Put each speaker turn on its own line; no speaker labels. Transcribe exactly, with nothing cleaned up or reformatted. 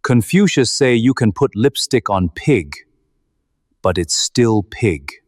Confucius say you can put lipstick on pig, but it's still pig.